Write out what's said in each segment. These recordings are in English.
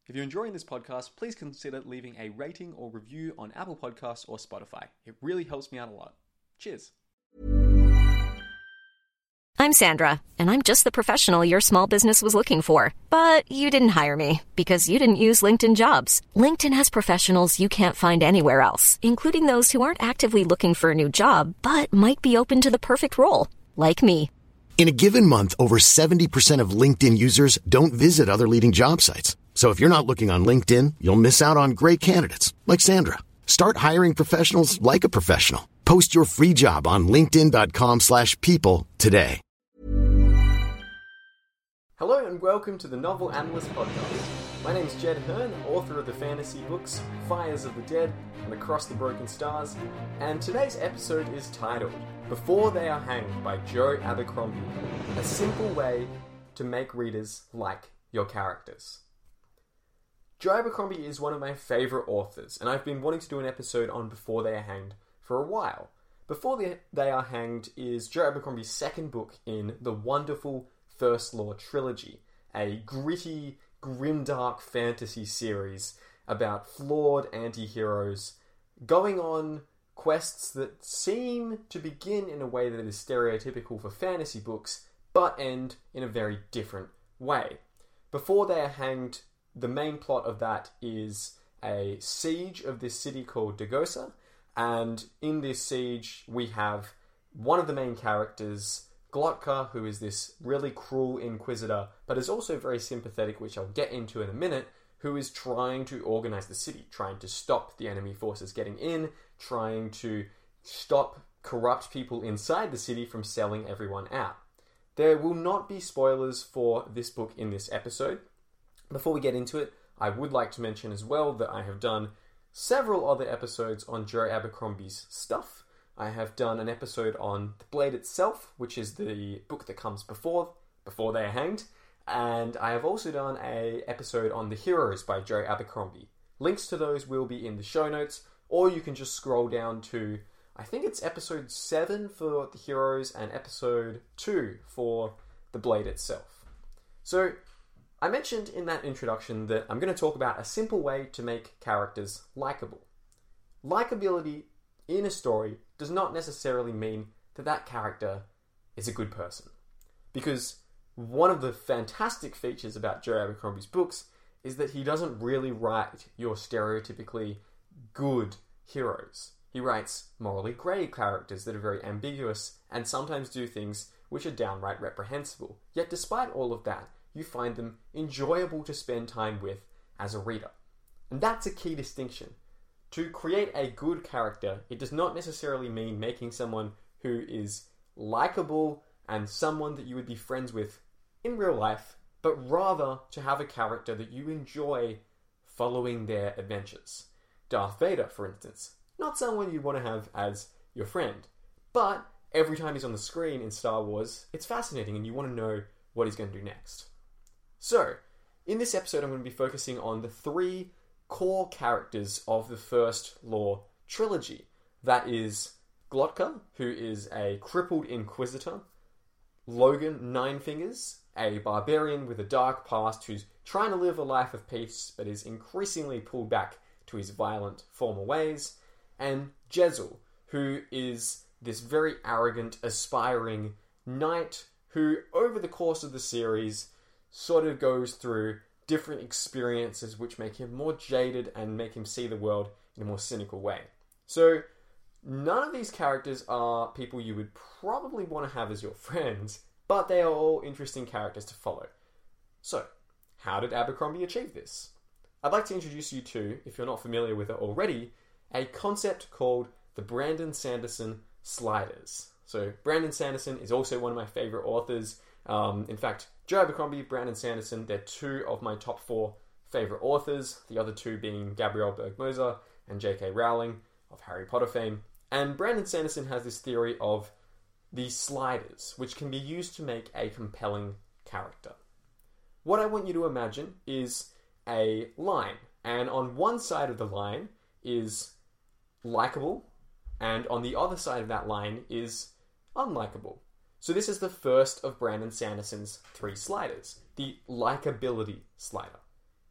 If you're enjoying this podcast, please consider leaving a rating or review on Apple Podcasts or Spotify. It really helps me out a lot. Cheers. I'm Sandra, and I'm just the professional your small business was looking for. But you didn't hire me because you didn't use LinkedIn Jobs. LinkedIn has professionals you can't find anywhere else, including those who aren't actively looking for a new job, but might be open to the perfect role, like me. In a given month, over 70% of LinkedIn users don't visit other leading job sites. So if you're not looking on LinkedIn, you'll miss out on great candidates like Sandra. Start hiring professionals like a professional. Post your free job on linkedin.com/people today. Hello and welcome to the Novel Analyst Podcast. My name is Jed Hearn, author of the fantasy books Fires of the Dead and Across the Broken Stars, and today's episode is titled Before They Are Hanged by Joe Abercrombie, a simple way to make readers like your characters. Joe Abercrombie is one of my favourite authors, and I've been wanting to do an episode on Before They Are Hanged for a while. Before They Are Hanged is Joe Abercrombie's second book in the wonderful First Law trilogy, a gritty, grimdark fantasy series about flawed anti-heroes going on quests that seem to begin in a way that is stereotypical for fantasy books, but end in a very different way. Before They Are Hanged, the main plot of that is a siege of this city called Dagosa, and in this siege we have one of the main characters, Glotka, who is this really cruel inquisitor, but is also very sympathetic, which I'll get into in a minute, who is trying to organize the city, trying to stop the enemy forces getting in, trying to stop corrupt people inside the city from selling everyone out. There will not be spoilers for this book in this episode. Before we get into it, I would like to mention as well that I have done several other episodes on Joe Abercrombie's stuff. I have done an episode on The Blade itself, which is the book that comes before They Are Hanged, and I have also done an episode on The Heroes by Joe Abercrombie. Links to those will be in the show notes, or you can just scroll down to, I think it's episode 7 for The Heroes and episode 2 for The Blade itself. So, I mentioned in that introduction that I'm going to talk about a simple way to make characters likable. Likability in a story does not necessarily mean that that character is a good person. Because one of the fantastic features about Joe Abercrombie's books is that he doesn't really write your stereotypically good heroes. He writes morally grey characters that are very ambiguous and sometimes do things which are downright reprehensible. Yet despite all of that, you find them enjoyable to spend time with as a reader. And that's a key distinction. To create a good character, it does not necessarily mean making someone who is likable and someone that you would be friends with in real life, but rather to have a character that you enjoy following their adventures. Darth Vader, for instance, not someone you want to have as your friend, but every time he's on the screen in Star Wars, it's fascinating and you want to know what he's going to do next. So, in this episode I'm going to be focusing on the 3 core characters of the First Law trilogy. That is Glotka, who is a crippled inquisitor, Logan Ninefingers, a barbarian with a dark past who's trying to live a life of peace but is increasingly pulled back to his violent former ways, and Jezal, who is this very arrogant, aspiring knight who, over the course of the series, sort of goes through different experiences which make him more jaded and make him see the world in a more cynical way. So, none of these characters are people you would probably want to have as your friends, but they are all interesting characters to follow. So, how did Abercrombie achieve this? I'd like to introduce you to, if you're not familiar with it already, a concept called the Brandon Sanderson sliders. So, Brandon Sanderson is also one of my favourite authors. In fact, Joe Abercrombie, Brandon Sanderson, they're 2 of my top 4 favourite authors, the other 2 being Gabrielle Berg-Moser and J.K. Rowling of Harry Potter fame. And Brandon Sanderson has this theory of these sliders, which can be used to make a compelling character. What I want you to imagine is a line, and on one side of the line is likable, and on the other side of that line is unlikable. So this is the first of Brandon Sanderson's 3 sliders, the likability slider.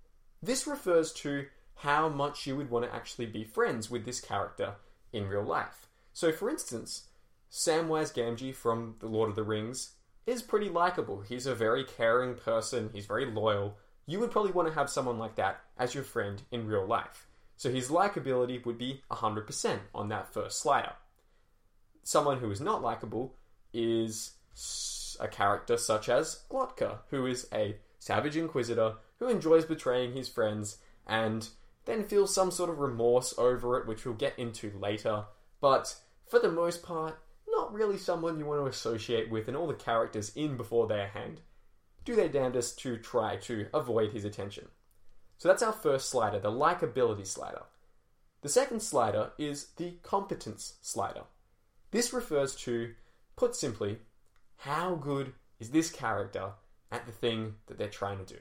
This refers to how much you would want to actually be friends with this character in real life. So for instance, Samwise Gamgee from The Lord of the Rings is pretty likable. He's a very caring person, he's very loyal. You would probably want to have someone like that as your friend in real life. So his likability would be 100% on that first slider. Someone who is not likable is a character such as Glotka, who is a savage inquisitor who enjoys betraying his friends and then feels some sort of remorse over it, which we'll get into later. But for the most part, not really someone you want to associate with, and all the characters in Before They Are Hanged do their damnedest to try to avoid his attention. So that's our first slider, the likability slider. The second slider is the competence slider. This refers to, put simply, how good is this character at the thing that they're trying to do.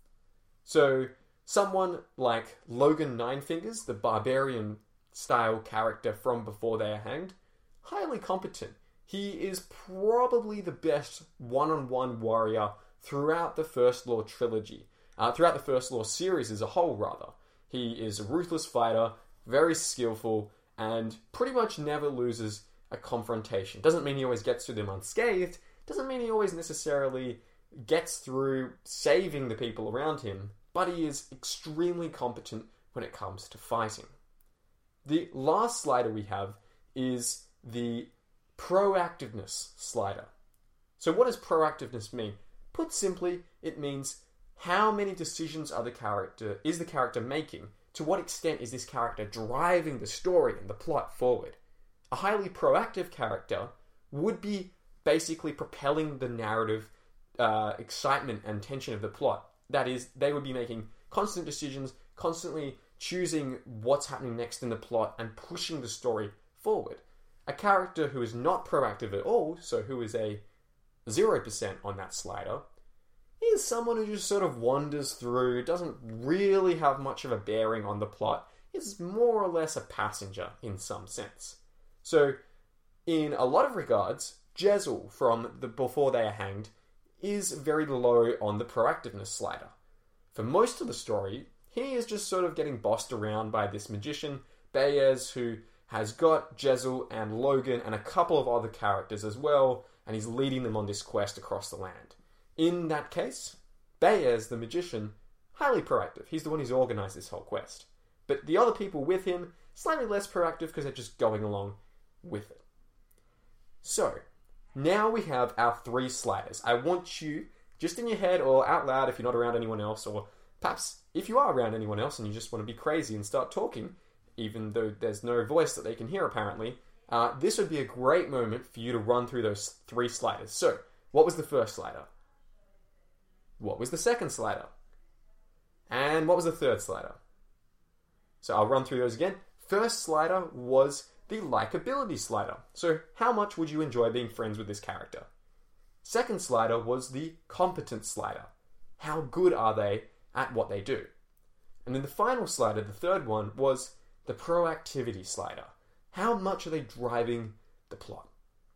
So, someone like Logan Ninefingers, the barbarian-style character from Before They Are Hanged, highly competent. He is probably the best one-on-one warrior throughout the First Law trilogy. Throughout the First Law series as a whole, rather. He is a ruthless fighter, very skillful, and pretty much never loses a confrontation. Doesn't mean he always gets through them unscathed, doesn't mean he always necessarily gets through saving the people around him, but he is extremely competent when it comes to fighting. The last slider we have is the proactiveness slider. So what does proactiveness mean? Put simply, it means how many decisions is the character making? To what extent is this character driving the story and the plot forward? A highly proactive character would be basically propelling the narrative excitement and tension of the plot. That is, they would be making constant decisions, constantly choosing what's happening next in the plot and pushing the story forward. A character who is not proactive at all, so who is a 0% on that slider, is someone who just sort of wanders through, doesn't really have much of a bearing on the plot, is more or less a passenger in some sense. So, in a lot of regards, Jezal from the Before They Are Hanged is very low on the proactiveness slider. For most of the story, he is just sort of getting bossed around by this magician, Baez, who has got Jezal and Logan and a couple of other characters as well, and he's leading them on this quest across the land. In that case, Baez, the magician, highly proactive. He's the one who's organised this whole quest. But the other people with him, slightly less proactive because they're just going along with it. So, now we have our 3 sliders. I want you, just in your head or out loud if you're not around anyone else, or perhaps if you are around anyone else and you just want to be crazy and start talking, even though there's no voice that they can hear apparently, this would be a great moment for you to run through those 3 sliders. So, what was the first slider? What was the second slider? And what was the third slider? So I'll run through those again. First slider was the likability slider. So how much would you enjoy being friends with this character? Second slider was the competence slider. How good are they at what they do? And then the final slider, the third one, was the proactivity slider. How much are they driving the plot?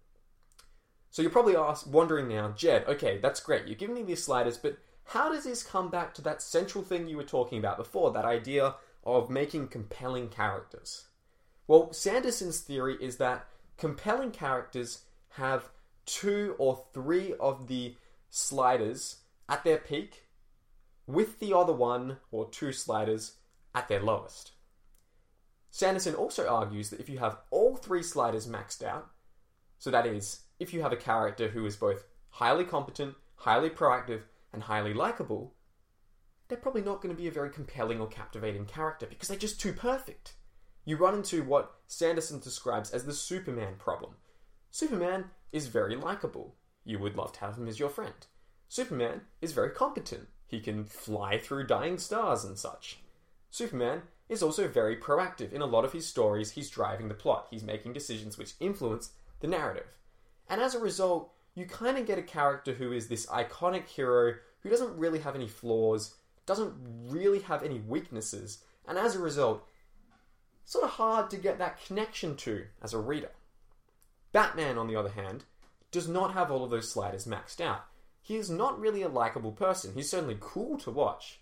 So you're probably wondering now, Jed, okay, that's great. You're giving me these sliders, but how does this come back to that central thing you were talking about before, that idea of making compelling characters? Well, Sanderson's theory is that compelling characters have 2 or 3 of the sliders at their peak, with the other 1 or 2 sliders at their lowest. Sanderson also argues that if you have all 3 sliders maxed out, so that is, if you have a character who is both highly competent, highly proactive, and highly likable, they're probably not going to be a very compelling or captivating character because they're just too perfect. You run into what Sanderson describes as the Superman problem. Superman is very likable. You would love to have him as your friend. Superman is very competent. He can fly through dying stars and such. Superman is also very proactive. In a lot of his stories, he's driving the plot. He's making decisions which influence the narrative. And as a result, you kind of get a character who is this iconic hero who doesn't really have any flaws, doesn't really have any weaknesses, and as a result, sort of hard to get that connection to as a reader. Batman, on the other hand, does not have all of those sliders maxed out. He is not really a likable person. He's certainly cool to watch,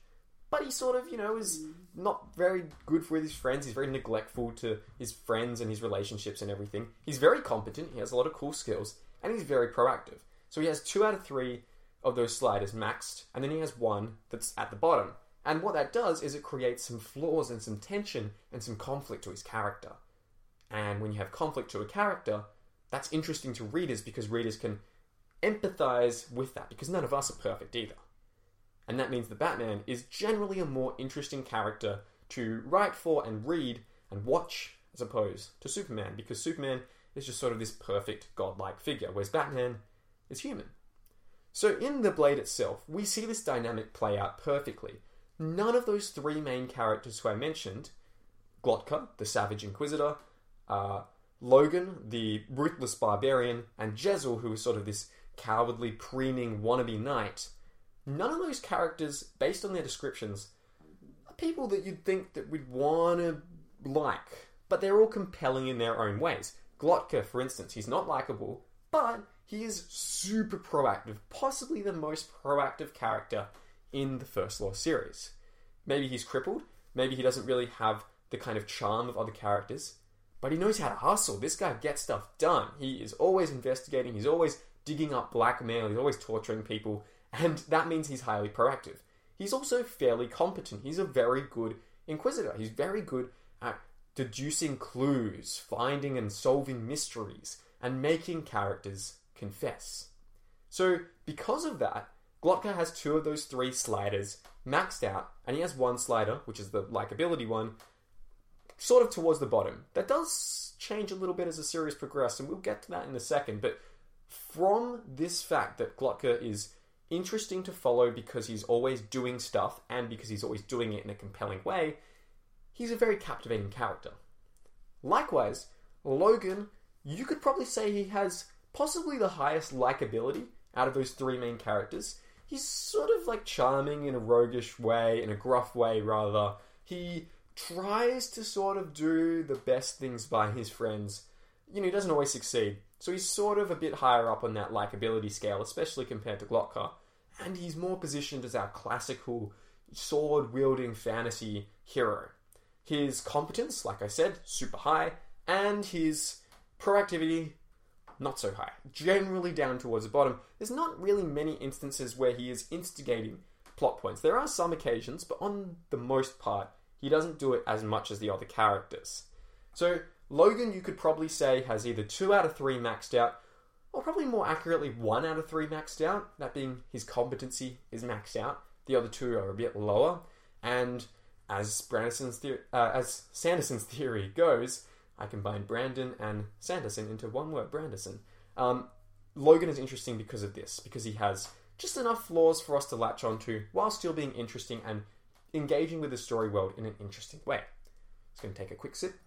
but he sort of, is not very good with his friends. He's very neglectful to his friends and his relationships and everything. He's very competent, he has a lot of cool skills, and he's very proactive. So he has 2 out of 3 of those sliders maxed, and then he has 1 that's at the bottom. And what that does is it creates some flaws and some tension and some conflict to his character. And when you have conflict to a character, that's interesting to readers because readers can empathize with that, because none of us are perfect either. And that means the Batman is generally a more interesting character to write for and read and watch as opposed to Superman, because Superman is just sort of this perfect godlike figure, whereas Batman is human. So in The Blade itself, we see this dynamic play out perfectly. None of those 3 main characters who I mentioned, Glotka, the Savage Inquisitor, Logan, the ruthless barbarian, and Jezal, who is sort of this cowardly, preening, wannabe knight, none of those characters, based on their descriptions, are people that you'd think that we'd want to like. But they're all compelling in their own ways. Glotka, for instance, he's not likable, but he is super proactive, possibly the most proactive character in the First Law series. Maybe he's crippled, maybe he doesn't really have the kind of charm of other characters, but he knows how to hustle. This guy gets stuff done. He is always investigating, he's always digging up blackmail, he's always torturing people, and that means he's highly proactive. He's also fairly competent. He's a very good Inquisitor. He's very good at deducing clues, finding and solving mysteries, and making characters confess. So, because of that, Glotka has 2 of those 3 sliders maxed out, and he has 1 slider, which is the likability one, sort of towards the bottom. That does change a little bit as the series progresses, and we'll get to that in a second, but from this fact that Glotka is interesting to follow because he's always doing stuff, and because he's always doing it in a compelling way, he's a very captivating character. Likewise, Logan, you could probably say he has possibly the highest likability out of those 3 main characters. He's sort of like charming in a roguish way, in a gruff way rather. He tries to sort of do the best things by his friends. He doesn't always succeed. So he's sort of a bit higher up on that likability scale, especially compared to Glotka. And he's more positioned as our classical sword-wielding fantasy hero. His competence, like I said, super high, and his proactivity, not so high. Generally down towards the bottom. There's not really many instances where he is instigating plot points. There are some occasions, but on the most part, he doesn't do it as much as the other characters. So, Logan, you could probably say, has either 2 out of 3 maxed out, or probably more accurately 1 out of 3 maxed out, that being his competency is maxed out. The other 2 are a bit lower, and as Sanderson's theory goes, I combined Brandon and Sanderson into one word, Branderson. Logan is interesting because of this, because he has just enough flaws for us to latch onto, while still being interesting and engaging with the story world in an interesting way. Just going to take a quick sip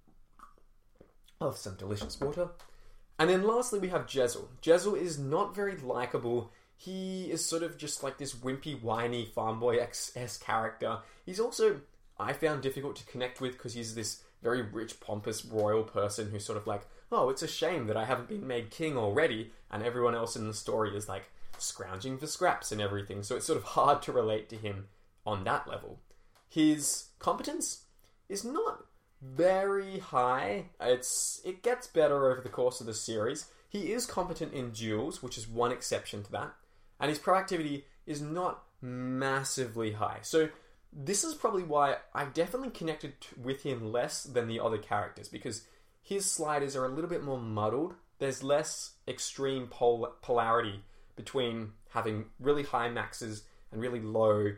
of some delicious water. And then lastly we have Jezal. Jezal is not very likable. He is sort of just like this wimpy, whiny farm boy XS character. He's also, I found, difficult to connect with because he's this very rich, pompous, royal person who's sort of like, oh, it's a shame that I haven't been made king already, and everyone else in the story is like scrounging for scraps and everything, so it's sort of hard to relate to him on that level. His competence is not very high. It gets better over the course of the series. He is competent in duels, which is one exception to that, and his proactivity is not massively high. So this is probably why I definitely connected with him less than the other characters, because his sliders are a little bit more muddled. There's less extreme polarity between having really high maxes and really low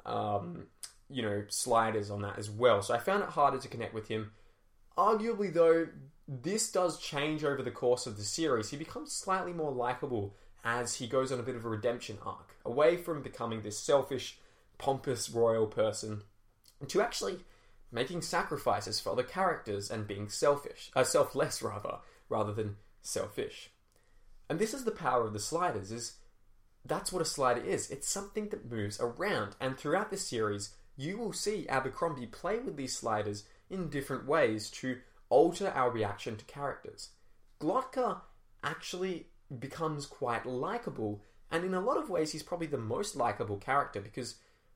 sliders on that as well. So I found it harder to connect with him. Arguably, though, this does change over the course of the series. He becomes slightly more likable as he goes on a bit of a redemption arc, away from becoming this selfish, pompous royal person to actually making sacrifices for other characters and being selfless rather than selfish. And this is the power of the sliders, that's what a slider is. It's something that moves around, and throughout the series you will see Abercrombie play with these sliders in different ways to alter our reaction to characters. Glotka actually becomes quite likable, and in a lot of ways he's probably the most likable character, because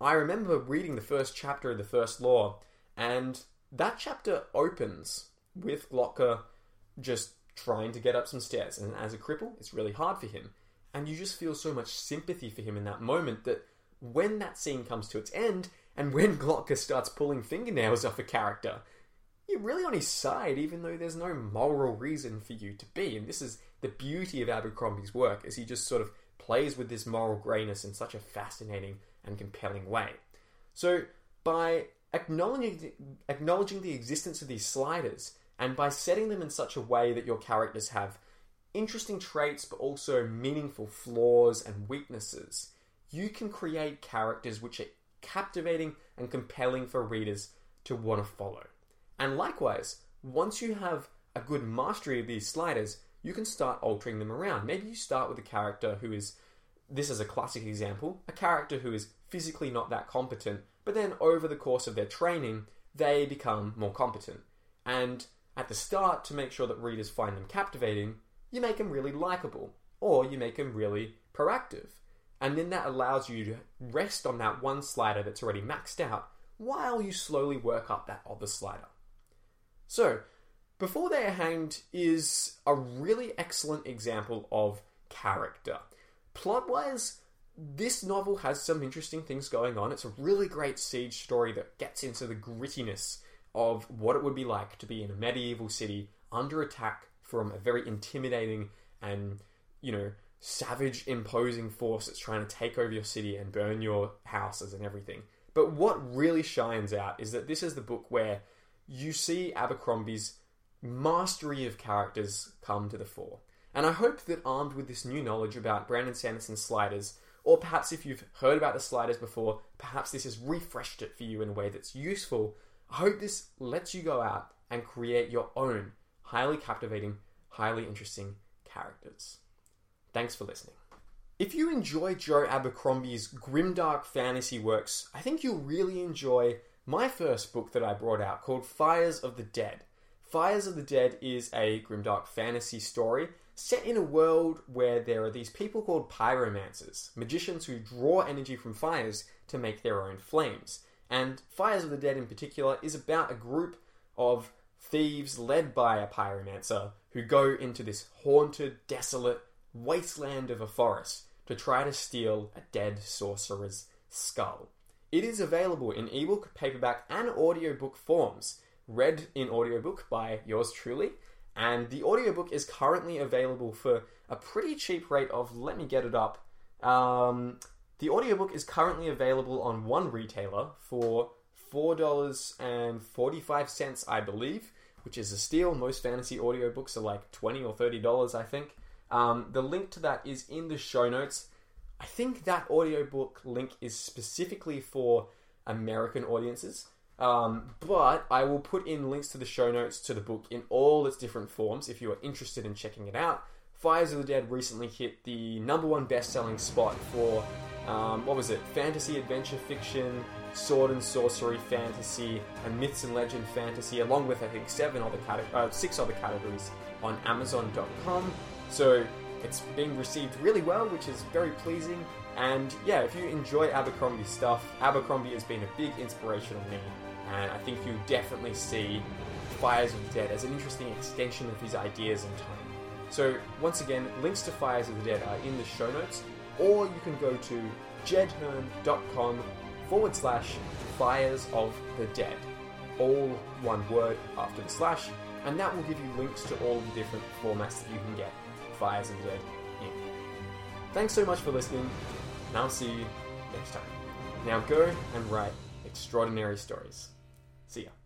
I remember reading the first chapter of the First Law, and that chapter opens with Glotka just trying to get up some stairs. And as a cripple, it's really hard for him. And you just feel so much sympathy for him in that moment that when that scene comes to its end, and when Glotka starts pulling fingernails off a character, you're really on his side, even though there's no moral reason for you to be. And this is the beauty of Abercrombie's work, as he just sort of plays with this moral greyness in such a fascinating and compelling way. So, by acknowledging the existence of these sliders, and by setting them in such a way that your characters have interesting traits but also meaningful flaws and weaknesses, you can create characters which are captivating and compelling for readers to want to follow. And likewise, once you have a good mastery of these sliders, you can start altering them around. Maybe you start with a character who is, this is a classic example, a character who is physically not that competent, but then over the course of their training, they become more competent. And at the start, to make sure that readers find them captivating, you make them really likable, or you make them really proactive. And then that allows you to rest on that one slider that's already maxed out, while you slowly work up that other slider. So, Before They Are Hanged is a really excellent example of character. Plot-wise, this novel has some interesting things going on. It's a really great siege story that gets into the grittiness of what it would be like to be in a medieval city under attack from a very intimidating and, savage, imposing force that's trying to take over your city and burn your houses and everything. But what really shines out is that this is the book where you see Abercrombie's mastery of characters come to the fore. And I hope that armed with this new knowledge about Brandon Sanderson's sliders, or perhaps if you've heard about the sliders before, perhaps this has refreshed it for you in a way that's useful. I hope this lets you go out and create your own highly captivating, highly interesting characters. Thanks for listening. If you enjoy Joe Abercrombie's grimdark fantasy works, I think you'll really enjoy my first book that I brought out called Fires of the Dead. Fires of the Dead is a grimdark fantasy story set in a world where there are these people called pyromancers, magicians who draw energy from fires to make their own flames. And Fires of the Dead in particular is about a group of thieves led by a pyromancer who go into this haunted, desolate wasteland of a forest to try to steal a dead sorcerer's skull. It is available in ebook, paperback, and audiobook forms, read in audiobook by yours truly, and the audiobook is currently available for a pretty cheap rate of, let me get it up, the audiobook is currently available on one retailer for $4.45, I believe, which is a steal. Most fantasy audiobooks are like $20 or $30, I think. The link to that is in the show notes. I think that audiobook link is specifically for American audiences. But I will put in links to the show notes to the book in all its different forms if you are interested in checking it out. Fires of the Dead recently hit the #1 best-selling spot for, fantasy adventure fiction, sword and sorcery fantasy, and myths and legend fantasy, along with, I think, 6 other categories on Amazon.com. So it's being received really well, which is very pleasing. And yeah, if you enjoy Abercrombie stuff, Abercrombie has been a big inspiration on me. And I think you definitely see Fires of the Dead as an interesting extension of his ideas and tone. So once again, links to Fires of the Dead are in the show notes, or you can go to jedhearn.com/Fires of the Dead. All one word after the slash, and that will give you links to all the different formats that you can get Fires of the Dead in. Thanks so much for listening, and I'll see you next time. Now go and write extraordinary stories. See ya.